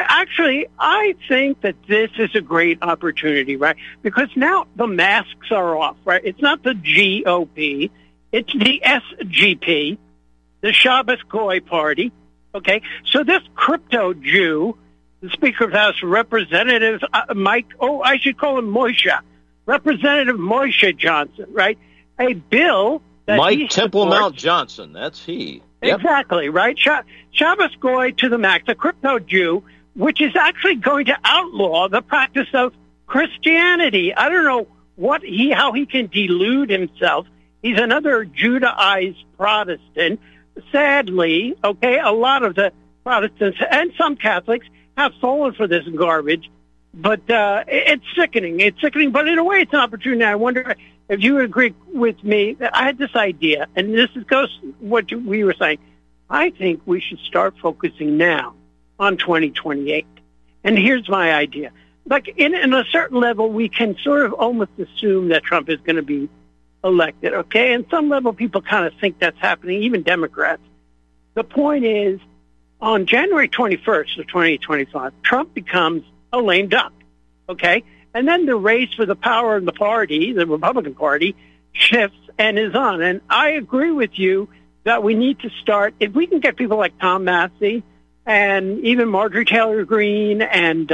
[SPEAKER 12] I think that this is a great opportunity, right? Because now the masks are off, right? It's not the GOP. It's the SGP, the Shabbos Goy Party, okay? So this crypto Jew, the Speaker of the House, Representative I should call him Moshe, Representative Moshe Johnson, right? A bill that
[SPEAKER 1] Mike Temple Mount Johnson, that's he.
[SPEAKER 12] Yep. Exactly, right? Shabbos Goy to the max, a crypto Jew, which is actually going to outlaw the practice of Christianity. I don't know how he can delude himself. He's another Judaized Protestant. Sadly, okay, a lot of the Protestants and some Catholics have fallen for this garbage, but it's sickening. It's sickening, but in a way, it's an opportunity. I wonder if you agree with me. I had this idea, and this goes what we were saying. I think we should start focusing now on 2028. And here's my idea. Like, in a certain level, we can sort of almost assume that Trump is going to be elected, okay? And some level, people kind of think that's happening, even Democrats. The point is, on January 21st of 2025, Trump becomes a lame duck, okay? And then the race for the power of the party, the Republican Party, shifts and is on. And I agree with you that we need to start, if we can get people like Tom Massey and even Marjorie Taylor Greene and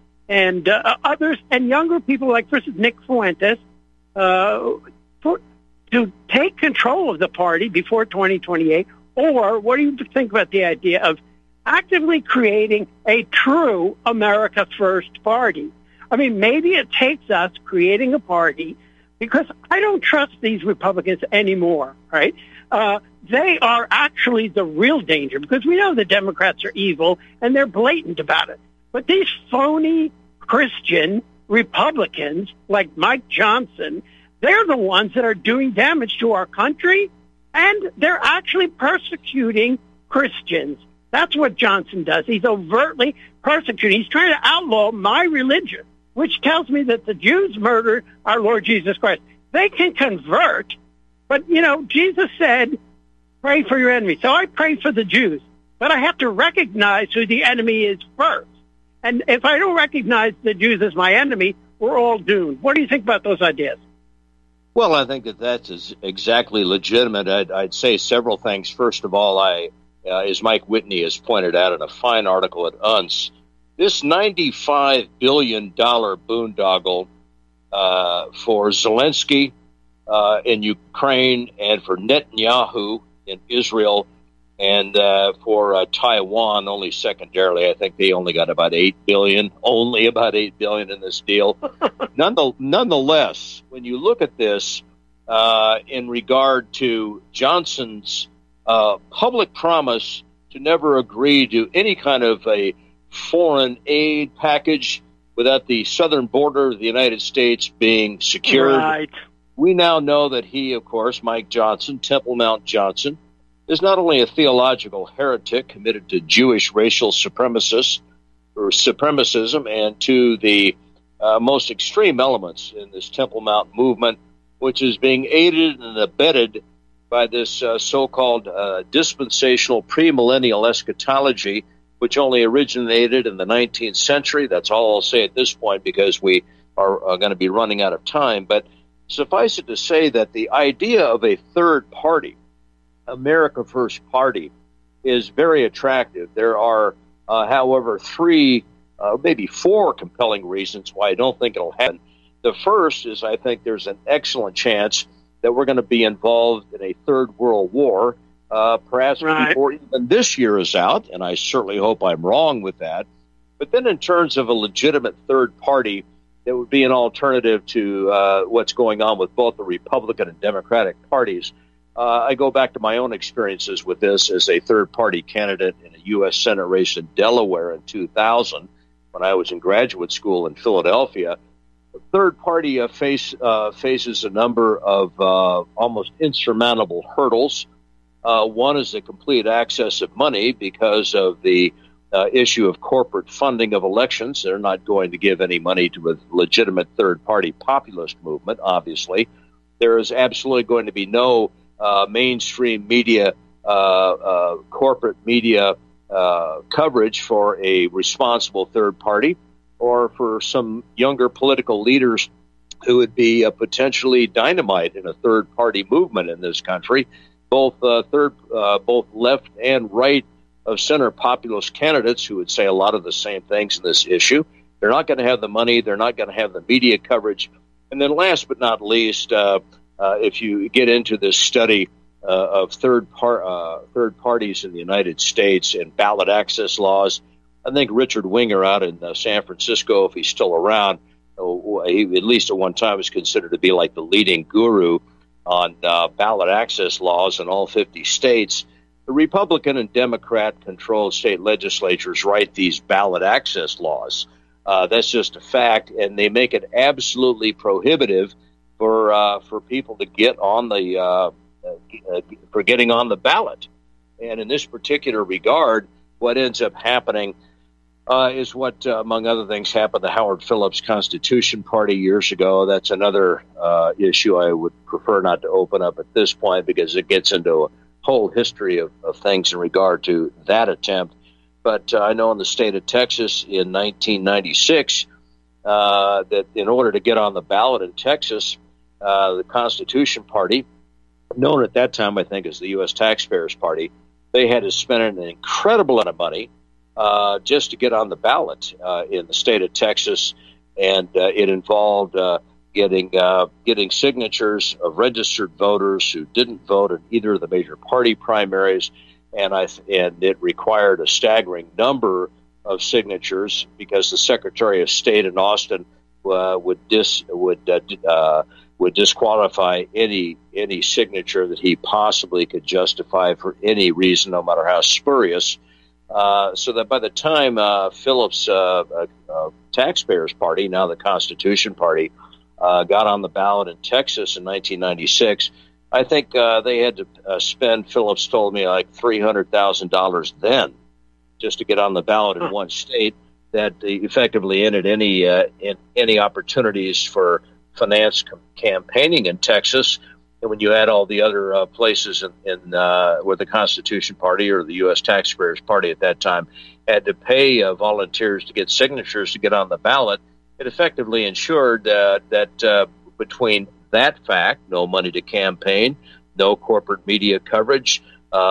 [SPEAKER 12] others, and younger people like, for instance, Nick Fuentes, to take control of the party before 2028, Or what do you think about the idea of actively creating a true America First party? I mean, maybe it takes us creating a party, because I don't trust these Republicans anymore, right? They are actually the real danger, because we know the Democrats are evil and they're blatant about it. But these phony Christian Republicans like Mike Johnson, they're the ones that are doing damage to our country, and they're actually persecuting Christians. That's what Johnson does. He's overtly persecuting. He's trying to outlaw my religion, which tells me that the Jews murdered our Lord Jesus Christ. They can convert, but, Jesus said, pray for your enemy. So I pray for the Jews, but I have to recognize who the enemy is first. And if I don't recognize the Jews as my enemy, we're all doomed. What do you think about those ideas?
[SPEAKER 1] Well, I think that's exactly legitimate. I'd say several things. First of all, as Mike Whitney has pointed out in a fine article at UNS, this $95 billion boondoggle for Zelensky in Ukraine and for Netanyahu in Israel and for Taiwan only secondarily. I think they only got about $8 billion in this deal. Nonetheless, when you look at this in regard to Johnson's public promise to never agree to any kind of a foreign aid package without the southern border of the United States being secured.
[SPEAKER 12] Right.
[SPEAKER 1] We now know that he, of course, Mike Johnson, Temple Mount Johnson, is not only a theological heretic committed to Jewish racial supremacism and to the most extreme elements in this Temple Mount movement, which is being aided and abetted by this so-called dispensational premillennial eschatology, which only originated in the 19th century. That's all I'll say at this point, because we are going to be running out of time. But suffice it to say that the idea of a third party, America First Party, is very attractive. There are, however, three, maybe four compelling reasons why I don't think it'll happen. The first is I think there's an excellent chance that we're going to be involved in a third world war, perhaps before even this year is out, and I certainly hope I'm wrong with that. But then in terms of a legitimate third party that would be an alternative to what's going on with both the Republican and Democratic parties, I go back to my own experiences with this as a third-party candidate in a U.S. Senate race in Delaware in 2000 when I was in graduate school in Philadelphia. The third party faces a number of almost insurmountable hurdles. One is the complete access of money because of the issue of corporate funding of elections. They're not going to give any money to a legitimate third-party populist movement, obviously. There is absolutely going to be no mainstream media, corporate media coverage for a responsible third party, or for some younger political leaders who would be potentially dynamite in a third party movement in this country. Both left and right of center populist candidates who would say a lot of the same things in this issue. They're not going to have the money. They're not going to have the media coverage. And then last but not least, if you get into this study of third parties in the United States and ballot access laws, I think Richard Winger out in San Francisco, if he's still around, he at least at one time was considered to be like the leading guru on ballot access laws in all 50 states. The Republican and Democrat-controlled state legislatures write these ballot access laws. That's just a fact, and they make it absolutely prohibitive for people to get on for getting on the ballot. And in this particular regard, what ends up happening is what, among other things, happened to Howard Phillips' Constitution Party years ago. That's another issue I would prefer not to open up at this point, because it gets into a whole history of things in regard to that attempt. But I know in the state of Texas in 1996 that in order to get on the ballot in Texas, the Constitution Party, known at that time, I think, as the U.S. Taxpayers Party, they had to spend an incredible amount of money just to get on the ballot in the state of Texas, and it involved getting signatures of registered voters who didn't vote in either of the major party primaries. and it required a staggering number of signatures because the Secretary of State in Austin would disqualify any signature that he possibly could justify for any reason, no matter how spurious. So that by the time Phillips' Taxpayers Party, now the Constitution Party, got on the ballot in Texas in 1996, I think they had to spend, Phillips told me, like $300,000 then just to get on the ballot in one state that effectively ended any opportunities for finance campaigning in Texas. And when you add all the other places in where the Constitution Party or the U.S. Taxpayers Party at that time had to pay volunteers to get signatures to get on the ballot, it effectively ensured that between that fact, no money to campaign, no corporate media coverage,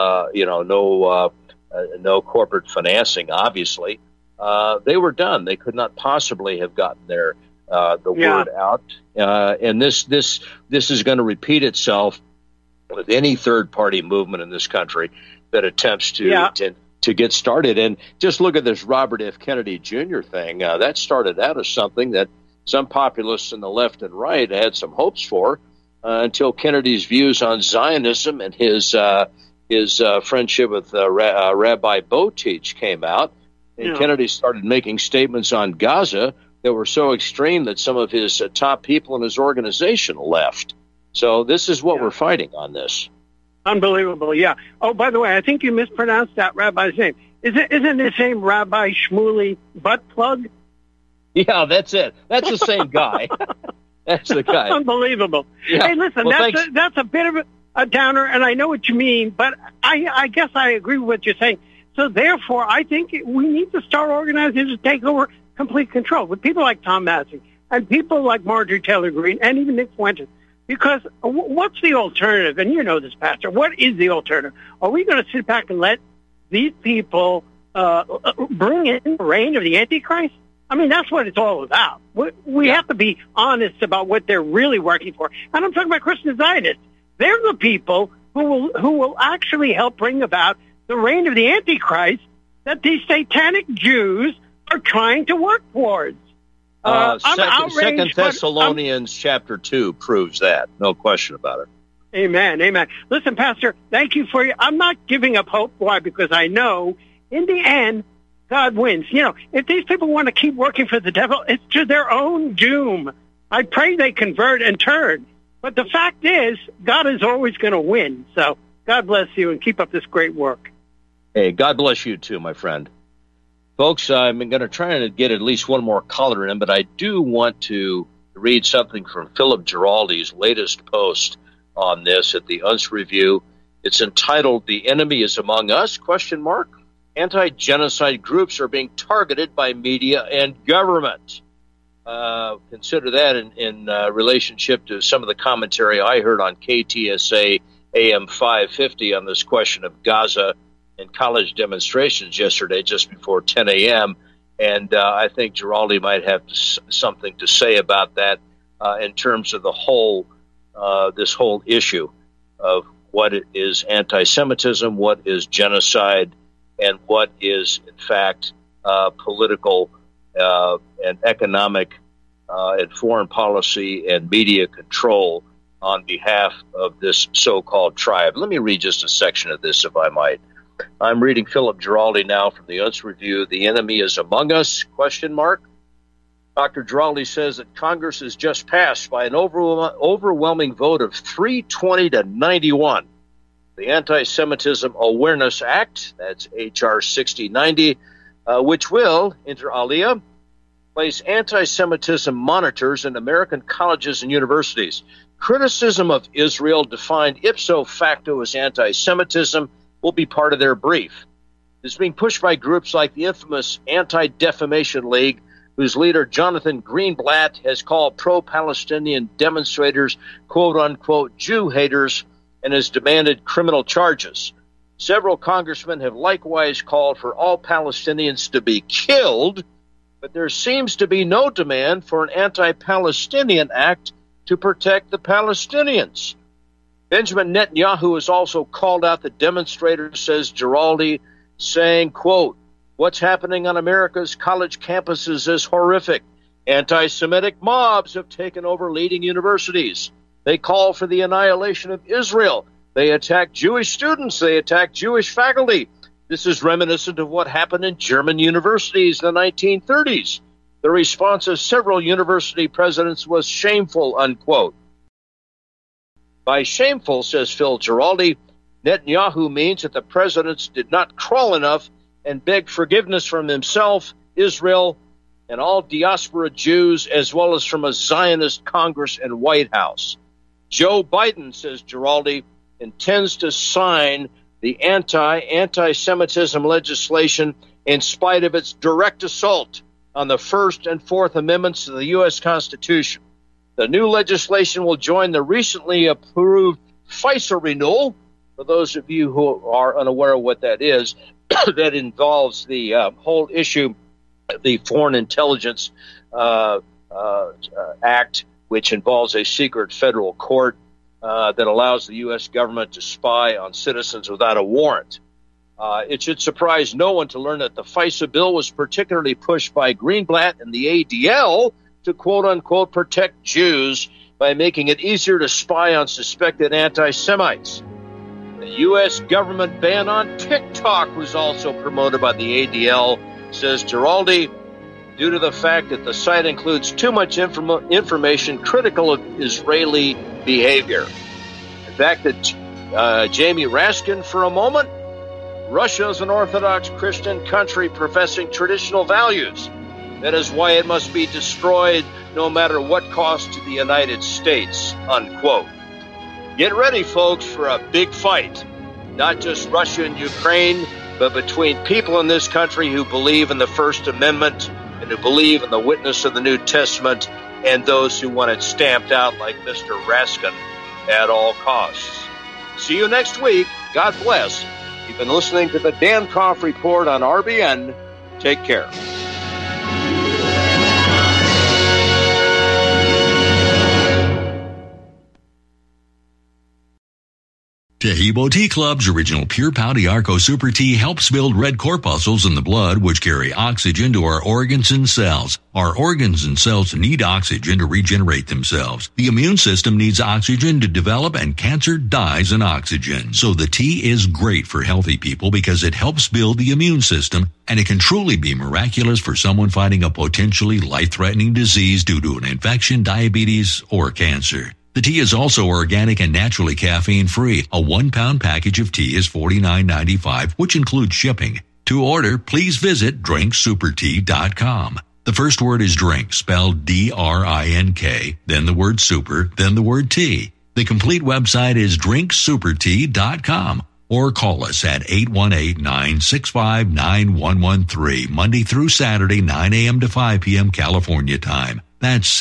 [SPEAKER 1] no corporate financing, obviously, they were done. They could not possibly have gotten the word out. And this is going to repeat itself with any third-party movement in this country that attempts to get started. And just look at this Robert F. Kennedy Jr. thing. That started out as something that some populists in the left and right had some hopes for until Kennedy's views on Zionism and his friendship with Rabbi Botich came out. And Kennedy started making statements on Gaza that were so extreme that some of his top people in his organization left. So this is what we're fighting on this.
[SPEAKER 12] Unbelievable, yeah. Oh, by the way, I think you mispronounced that rabbi's name. Isn't his name Rabbi Shmuley Buttplug?
[SPEAKER 1] Yeah, that's it. That's the same guy. That's the guy.
[SPEAKER 12] Unbelievable.
[SPEAKER 1] Yeah.
[SPEAKER 12] Hey, listen, that's a bit of a downer, and I know what you mean, but I guess I agree with what you're saying. So therefore, I think we need to start organizing to take over complete control with people like Tom Massey and people like Marjorie Taylor Greene and even Nick Fuentes. Because what's the alternative? And you know this, Pastor. What is the alternative? Are we going to sit back and let these people bring in the reign of the Antichrist? I mean, that's what it's all about. We have to be honest about what they're really working for. And I'm talking about Christian Zionists. They're the people who will actually help bring about the reign of the Antichrist that these satanic Jews are trying to work towards.
[SPEAKER 1] Second Thessalonians chapter 2 proves that. No question about it.
[SPEAKER 12] Amen. Amen. Listen, Pastor, thank you for I'm not giving up hope. Why? Because I know in the end, God wins. You know, if these people want to keep working for the devil, it's to their own doom. I pray they convert and turn. But the fact is, God is always going to win. So God bless you and keep up this great work.
[SPEAKER 1] Hey, God bless you too, my friend. Folks, I'm going to try to get at least one more caller in, but I do want to read something from Philip Giraldi's latest post on this at the UNS Review. It's entitled, "The Enemy is Among Us?" ? Anti-genocide groups are being targeted by media and government. Consider that in relationship to some of the commentary I heard on KTSA AM 550 on this question of Gaza and college demonstrations yesterday just before 10 a.m. And I think Giraldi might have something to say about that in terms of the whole this whole issue of what is anti-Semitism, what is genocide, and what is, in fact, political and economic and foreign policy and media control on behalf of this so-called tribe. Let me read just a section of this, if I might. I'm reading Philip Giraldi now from the UNS Review. "The Enemy is Among Us?" ? Dr. Giraldi says that Congress has just passed by an overwhelming vote of 320 to 91. The Anti-Semitism Awareness Act, that's H.R. 6090, which will, inter alia, place anti-Semitism monitors in American colleges and universities. Criticism of Israel, defined ipso facto as anti-Semitism, will be part of their brief. It's being pushed by groups like the infamous Anti-Defamation League, whose leader Jonathan Greenblatt has called pro-Palestinian demonstrators quote-unquote Jew haters and has demanded criminal charges. Several congressmen have likewise called for all Palestinians to be killed, but there seems to be no demand for an anti-Palestinian act to protect the Palestinians. Benjamin Netanyahu has also called out the demonstrators, says Giraldi, saying, quote, "What's happening on America's college campuses is horrific. Anti-Semitic mobs have taken over leading universities. They call for the annihilation of Israel. They attack Jewish students. They attack Jewish faculty. This is reminiscent of what happened in German universities in the 1930s. The response of several university presidents was shameful," unquote. By shameful, says Phil Giraldi, Netanyahu means that the presidents did not crawl enough and beg forgiveness from himself, Israel, and all diaspora Jews, as well as from a Zionist Congress and White House. Joe Biden, says Giraldi, intends to sign the anti-Semitism legislation in spite of its direct assault on the First and Fourth Amendments to the U.S. Constitution. The new legislation will join the recently approved FISA renewal. For those of you who are unaware of what that is, that involves the whole issue, the Foreign Intelligence Act, which involves a secret federal court that allows the U.S. government to spy on citizens without a warrant. It should surprise no one to learn that the FISA bill was particularly pushed by Greenblatt and the ADL to quote-unquote protect Jews by making it easier to spy on suspected anti-Semites. The U.S. government ban on TikTok was also promoted by the ADL, says Giraldi, due to the fact that the site includes too much information critical of Israeli behavior. Back to Jamie Raskin for a moment. Russia is an Orthodox Christian country professing traditional values. That is why it must be destroyed no matter what cost to the United States, unquote. Get ready, folks, for a big fight. Not just Russia and Ukraine, but between people in this country who believe in the First Amendment and who believe in the witness of the New Testament and those who want it stamped out like Mr. Raskin at all costs. See you next week. God bless. You've been listening to the Dan Koff Report on RBN. Take care.
[SPEAKER 15] Taheebo Tea Club's original Pure Pau Arco Super Tea helps build red corpuscles in the blood, which carry oxygen to our organs and cells. Our organs and cells need oxygen to regenerate themselves. The immune system needs oxygen to develop, and cancer dies in oxygen. So the tea is great for healthy people because it helps build the immune system, and it can truly be miraculous for someone fighting a potentially life-threatening disease due to an infection, diabetes, or cancer. The tea is also organic and naturally caffeine-free. A 1-pound package of tea is $49.95, which includes shipping. To order, please visit drinksupertea.com. The first word is drink, spelled D-R-I-N-K, then the word super, then the word tea. The complete website is drinksupertea.com. Or call us at 818-965-9113, Monday through Saturday, 9 a.m. to 5 p.m. California time. That's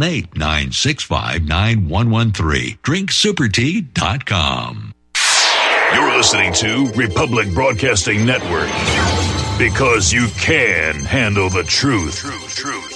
[SPEAKER 15] 818-965-9113. drinksupertea.com.
[SPEAKER 16] You're listening to Republic Broadcasting Network, because you can handle the truth.